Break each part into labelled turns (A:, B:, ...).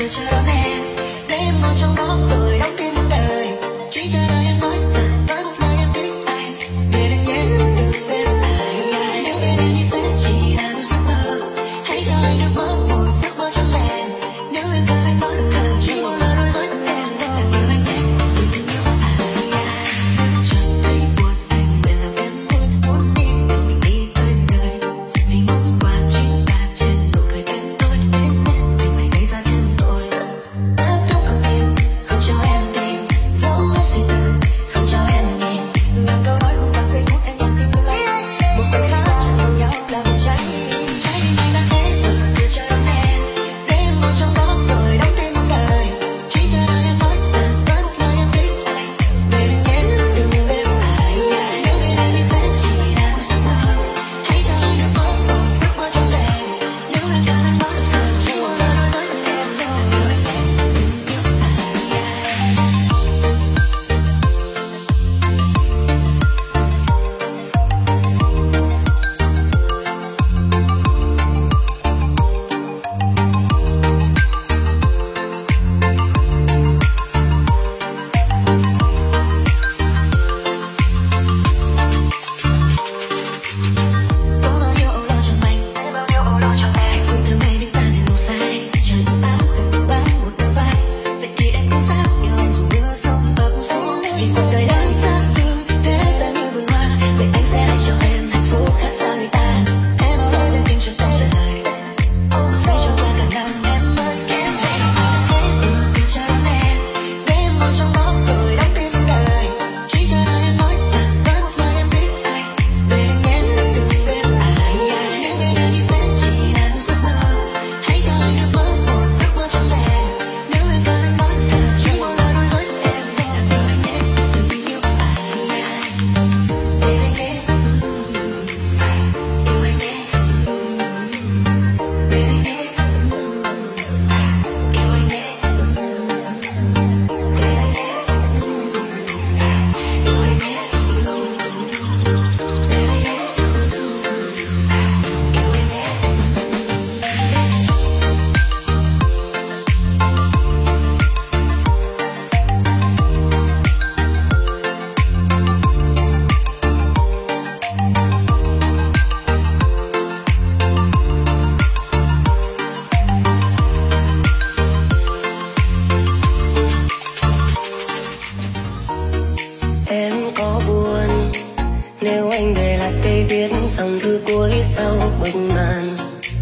A: dòng thư cuối sau bức màn,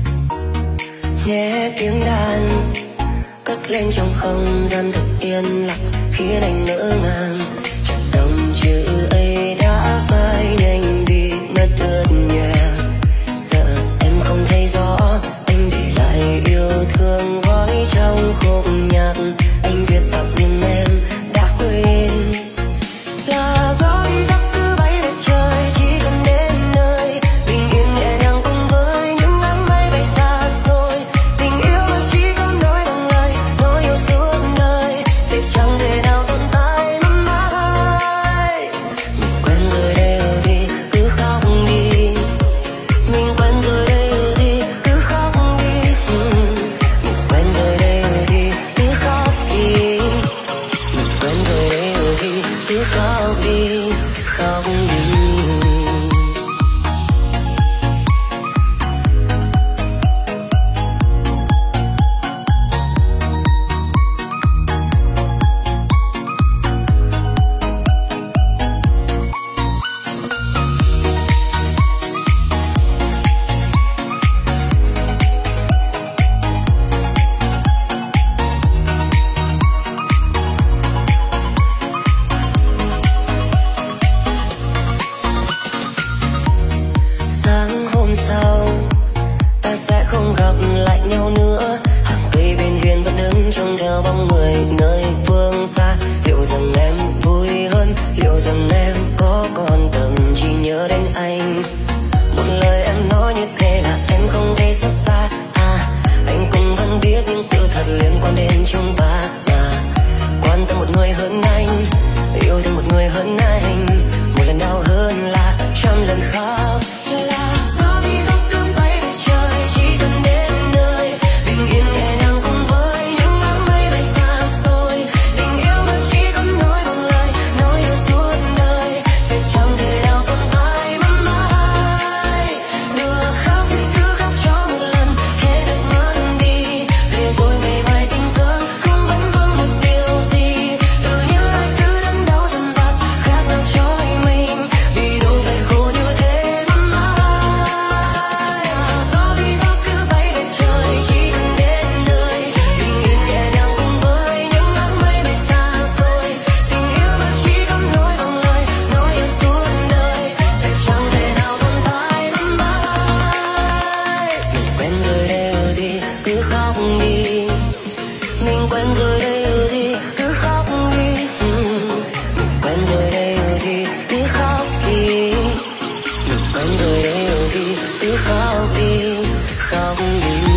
A: nghe tiếng đàn cất lên trong không gian thật yên lặng khiến anh ngỡ ngàng. Chợt dòng chữ ấy đã phai nhanh đi mất ướt nhòe, sợ em không thấy rõ anh để lại yêu thương gói trong khúc nhạc anh viết tặng nhưng em đã quên. Là gió đi giấc cứ bay về trời, chỉ cần đến nơi bình yên nhẹ nhàng cùng với những áng mây bay xa xôi. Tình yêu chỉ có nói bằng lời, nói yêu suốt đời sẽ chẳng thể nào tồn tại mãi mãi. Mình quen rồi đây thì cứ khóc đi, mình quen rồi đây thì cứ khóc đi, mình quen rồi đây thì cứ khóc đi, mình quen rồi đây thì cứ khóc đi, khóc đi. Sáng hôm sau ta sẽ không gặp lại nhau nữa, hàng cây bên hiên vẫn đứng trông theo bóng người nơi phương xa. Liệu rằng em vui hơn, liệu rằng em có còn tâm trí nhớ đến anh? Một lời em nói như thế là em không thấy xót xa à, anh cũng vẫn biết những sự thật liên quan đến chúng ta mà. Quan tâm một người hơn anh, yêu thương một người hơn anh, một lần đau hơn là trăm lần khóc. Là gió đi giấc cứ bay về trời, chỉ cần đến nơi bình yên nhẹ nhàng cùng với những áng khóc đi, khóc đi.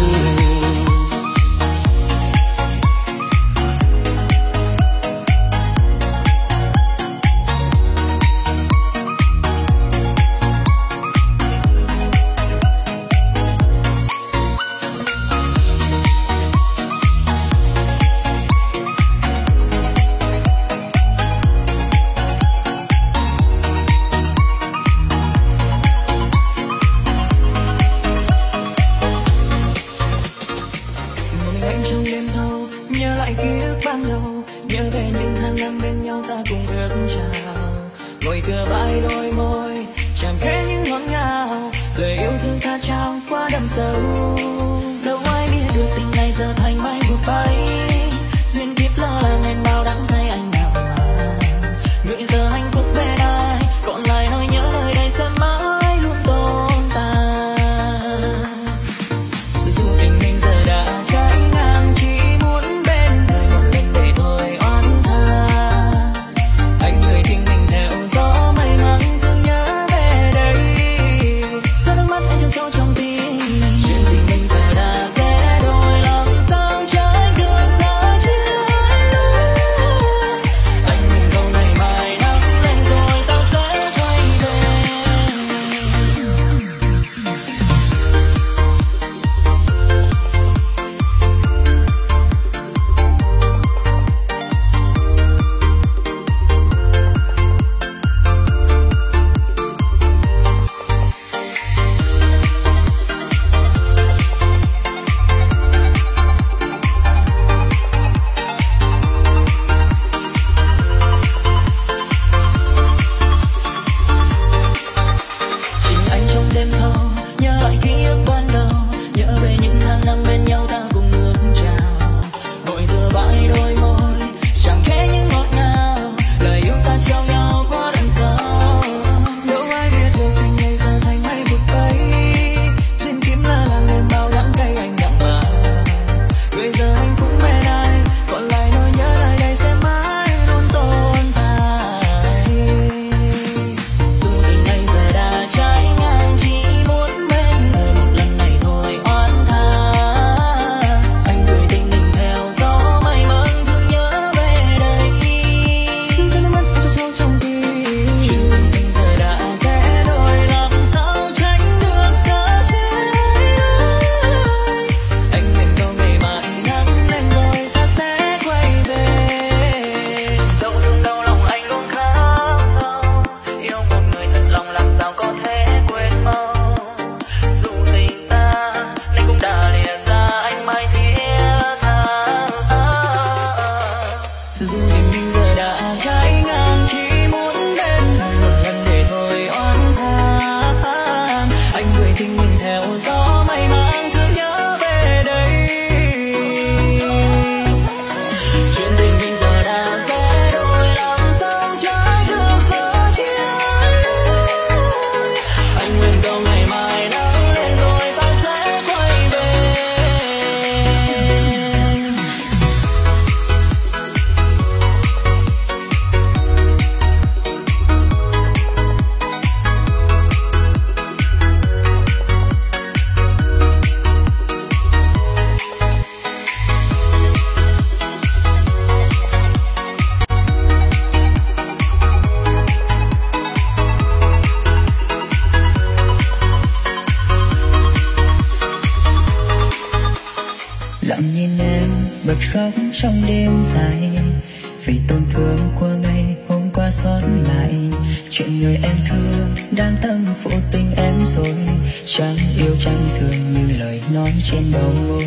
B: khóc trong đêm dài vì tổn thương của ngày hôm qua xót lại. Chuyện người em thương đang tâm phụ tình em rồi, chẳng yêu chẳng thương như lời nói trên đầu môi.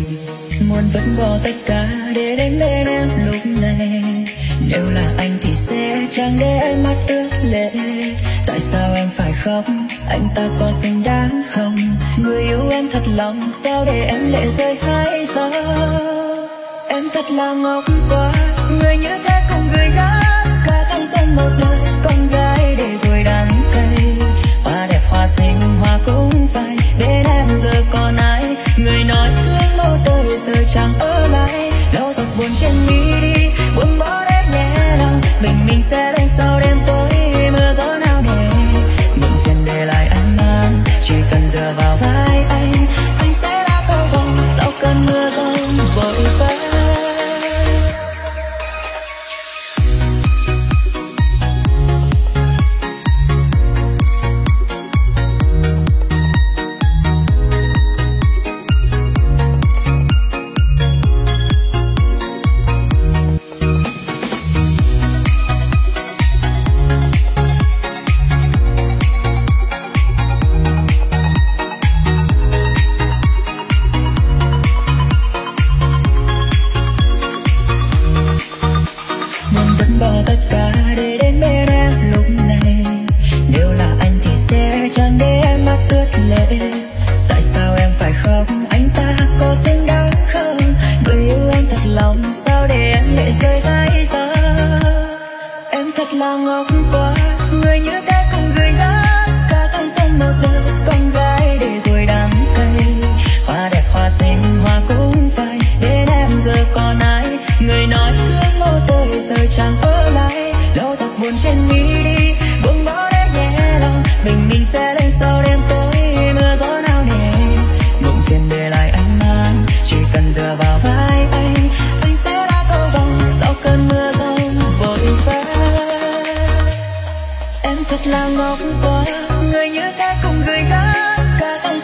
B: Muốn vẫn bỏ tất cả để đến bên em lúc này, nếu là anh thì sẽ chẳng để em mắt ướt lệ. Tại sao em phải khóc, anh ta có xứng đáng không? Người yêu em thật lòng, sao để em lệ rơi hai giọt? Em thật là ngốc quá, người như thế cùng người gái cả thanh xuân một đời. Con gái để rồi đắng cay, hoa đẹp hoa xinh hoa cũng phai. Đến em giờ còn ai, người nói thương một đời giờ chẳng ở lại. Lau giọt buồn trên mi đi, buông bỏ hết nhẹ lòng. Mình sẽ đến sau đêm tối mưa gió nào nề. Buồn phiền để lại anh mang, chỉ cần dựa vào vai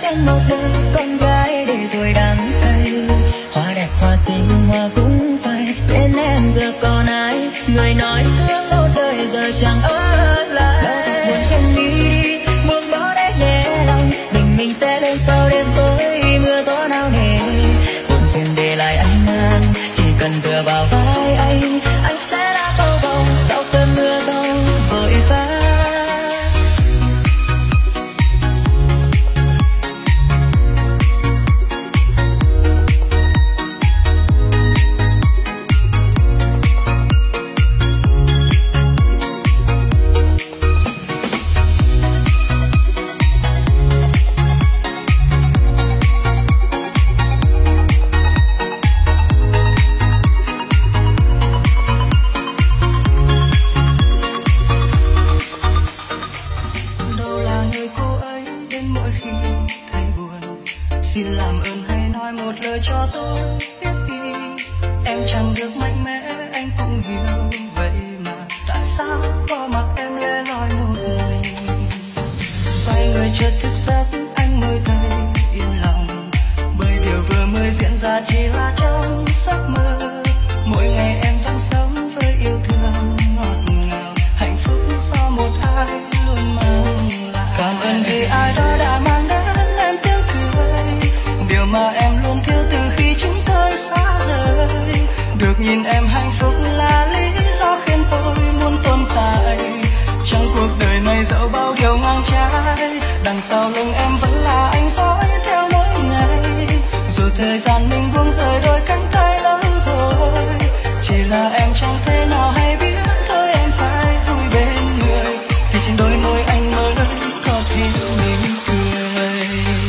B: dành một đời con gái để rồi đắng cay. Hoa đẹp hoa xinh hoa cũng phai, bên em giờ còn ai, người nói thương một đời giờ chẳng ở lại. Bao giọt buồn trên đi buông bỏ để nhẹ lòng, mình sẽ lên sau đêm tối mưa gió nao nề. Buồn phiền để lại anh mang, chỉ cần dựa vào vai anh sẽ đã cầu vồng sau cơn mưa gió vội vã.
C: Xin làm ơn hãy nói một lời cho tôi biết đi. Em chẳng được mạnh mẽ anh cũng hiểu, vậy mà tại sao bỏ mặc em lẻ loi một mình. Xoay người chợt thức giấc anh mới thấy yên lòng, bởi điều vừa mới diễn ra chỉ là trong giấc mơ. Mỗi ngày em vẫn sống với yêu thương ngọt ngào, hạnh phúc do một ai luôn mang lại. Cảm ơn vì ai đó đã mang đến em tiếng cười, điều mà em luôn thiếu từ khi chúng tôi xa rời. Được nhìn em hạnh phúc là lý do khiến tôi muốn tồn tại. Trong cuộc đời này dẫu bao điều ngang trái, đằng sau lưng em vẫn là anh dõi theo mỗi ngày. Dù thời gian mình buông rời đôi cánh tay lâu rồi, chỉ là em chẳng thể nào hay biết thôi em phải vui bên người, thì trên đôi môi anh mới có thể mỉm cười.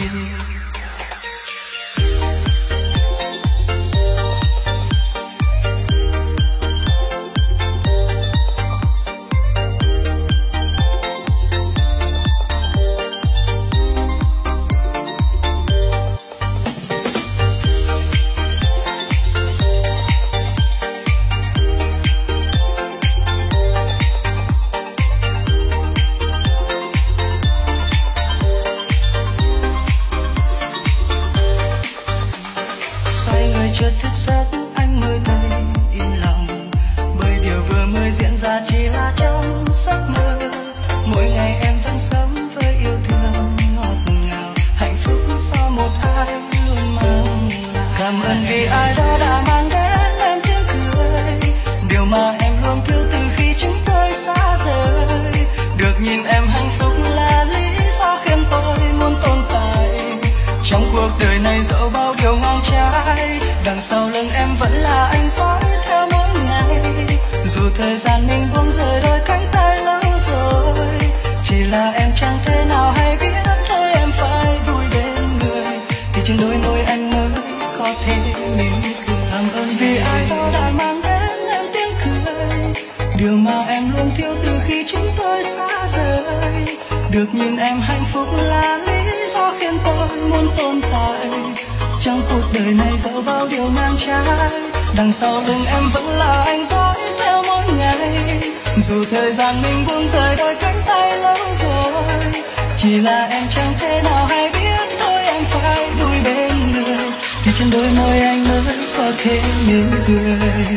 C: Chợt thức giấc anh mới thấy yên lòng, bởi điều vừa mới diễn ra chỉ là trong giấc mơ. Mỗi ngày em vẫn sống với yêu thương ngọt ngào, hạnh phúc do một ai luôn mang lại. Cảm ơn vì ai đó đã mang đến em tiếng cười, điều mà em luôn thiếu từ khi chúng tôi xa rời. Được nhìn em hạnh phúc là lý do khiến tôi muốn tồn tại. Trong cuộc đời này dẫu bao điều ngang trái, đằng sau lưng em vẫn là anh dõi theo mỗi ngày. Dù thời gian mình buông rời đôi cánh tay lâu rồi, chỉ là em chẳng thể nào hay biết thôi em phải vui bên người, thì trên đôi môi anh mới có thể mỉm cười. Cảm ơn vì ai đó đã mang đến em tiếng cười, điều mà em luôn thiếu từ khi chúng tôi xa rời. Được nhìn em hạnh phúc là lý do khiến tôi muốn tồn tại. Trong cuộc đời này dẫu bao điều ngang trái, đằng sau lưng em vẫn là anh dõi theo mỗi ngày. Dù thời gian mình buông rời đôi cánh tay lâu rồi, chỉ là em chẳng thể nào hay biết thôi em phải vui bên người, thì trên đôi môi anh mới có thể mỉm cười.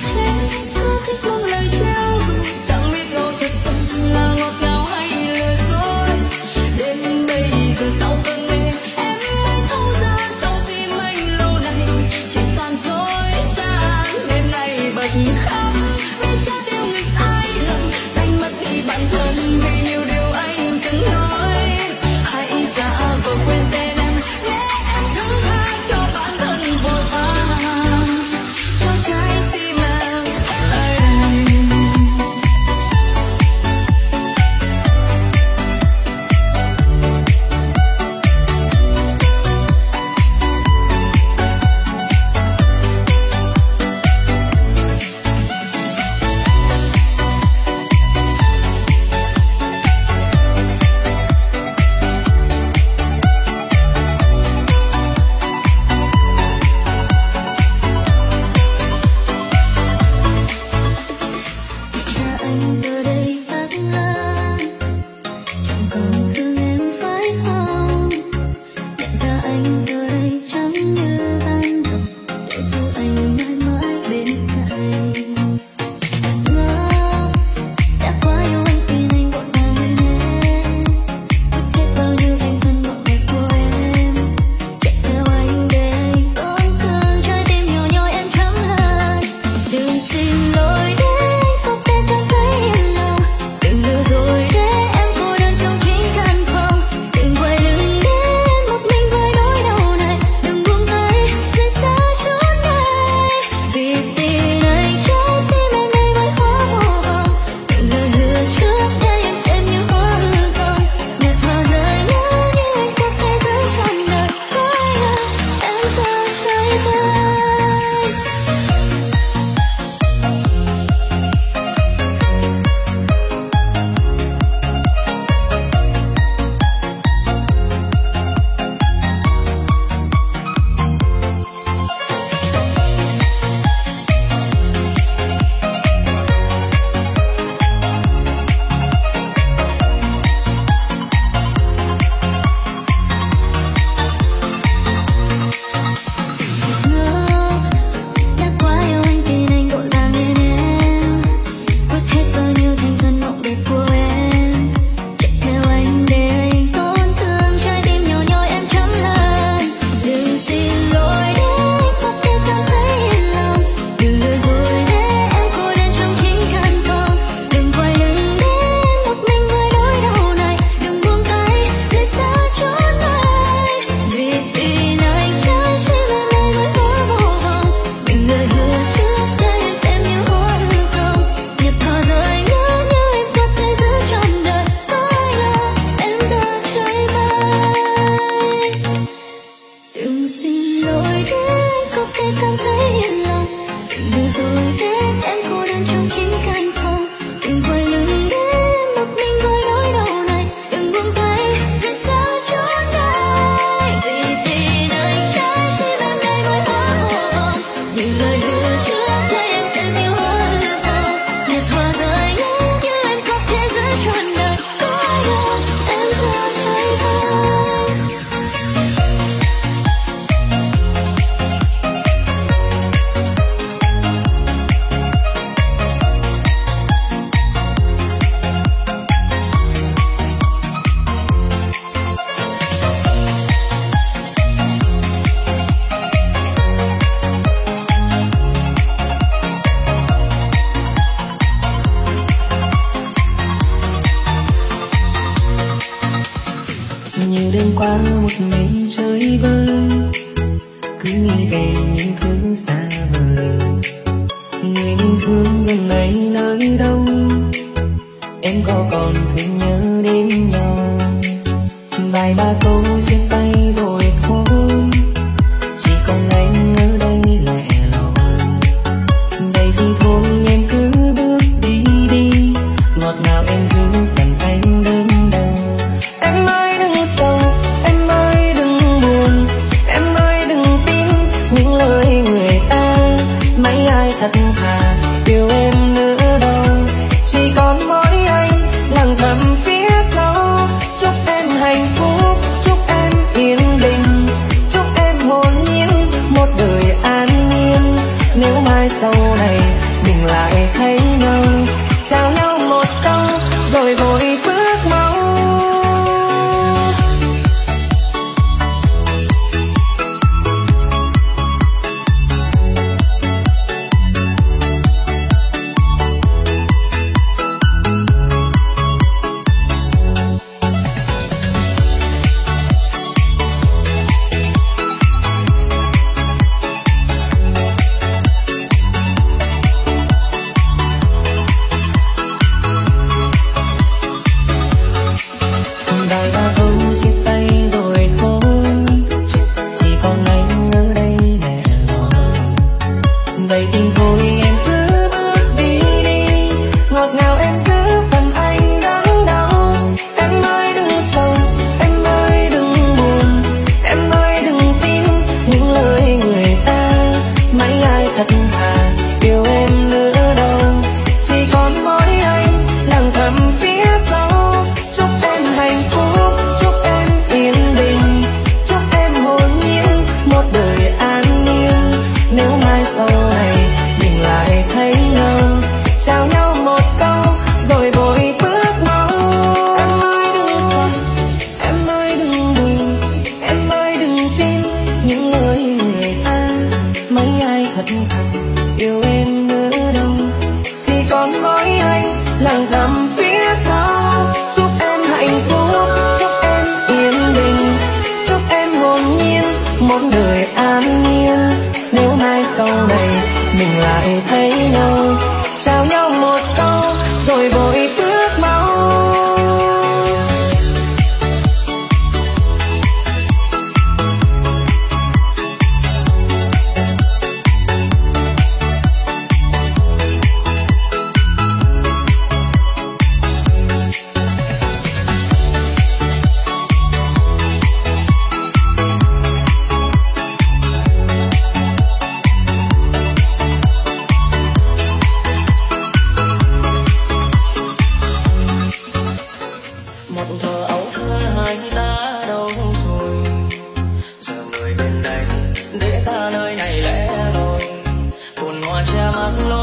B: qua một mình chơi vơi, cứ nghĩ về những thứ xa vời. Người mình thương dần ngày nơi đâu, em có còn thương nhớ đến nhau. Vài ba câu trên tay rồi thôi, chỉ còn anh ở đây lẻ loi. Vậy thì thôi em cứ bước đi đi, ngọt ngào em giữ phần anh đơn đau. Em ơi đừng sầu, em ơi đừng buồn, em ơi đừng tin những lời người ta.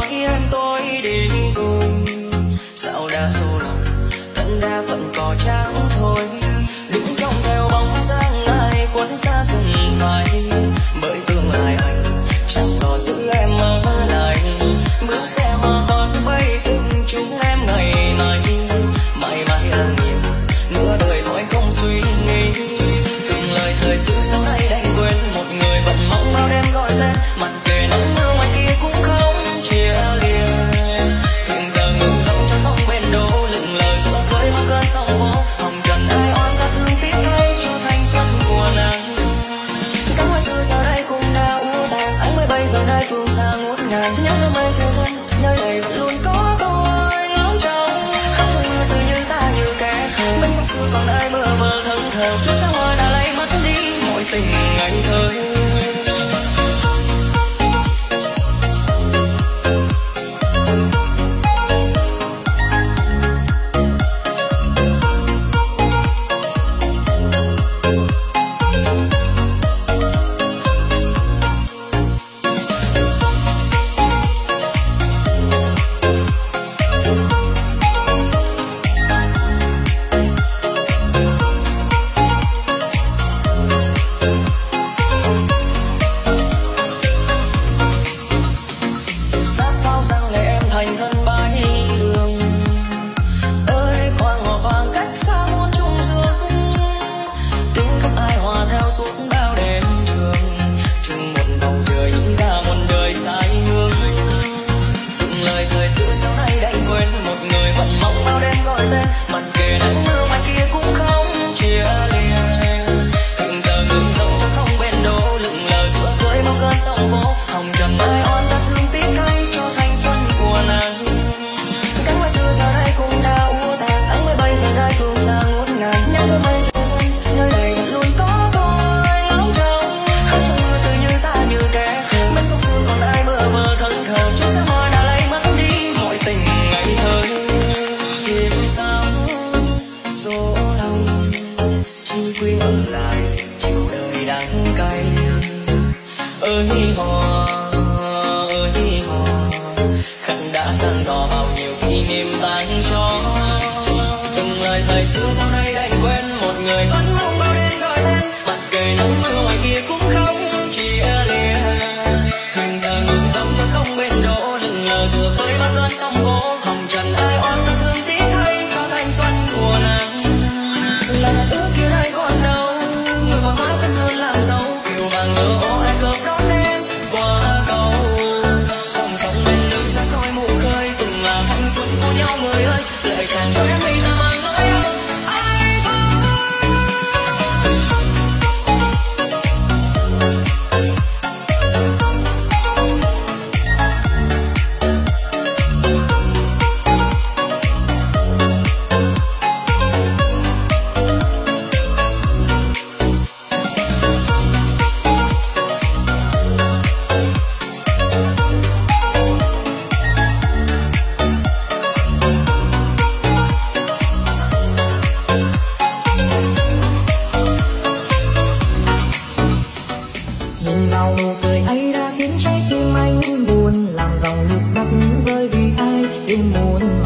B: nói em tôi đi rồi. Sao đa số lòng thân đa phận cỏ trắng thôi, đứng trong theo bóng dáng ai khuất xa rừng phai. Bởi tương lai anh chẳng có giữ em ở lại, bước xe hoa con vây rừng chúng em ngày mai. Mãi mãi là nhiều nửa đời thôi không suy nghĩ, từng lời thời xưa sau này đành quên. Một người vẫn mong bao đêm gọi tên, mặt kề nắng mưa ngoài kia cũng không chia lìa. Thuyền giờ ngừng dòng cho không bên đỗ, lững lờ giữa khơi bao cơn sóng vỗ. Hồng trần ai oan ta thương tiếc hay cho thanh xuân của nàng. Các hoa xưa giờ đây cũng đã úa tàn, anh mới bay về nơi phương xa ngút ngàn. Nhớ hương mây trời dân nơi này vẫn luôn có tôi ngóng trông, khóc trong mưa tự như ta như kẻ khờ. Bên trong xưa còn ai mơ mơ thẫn thờ, chút xa hoa đã lấy mất đi mọi tình ngày thơ. Rơi vì ai đêm muốn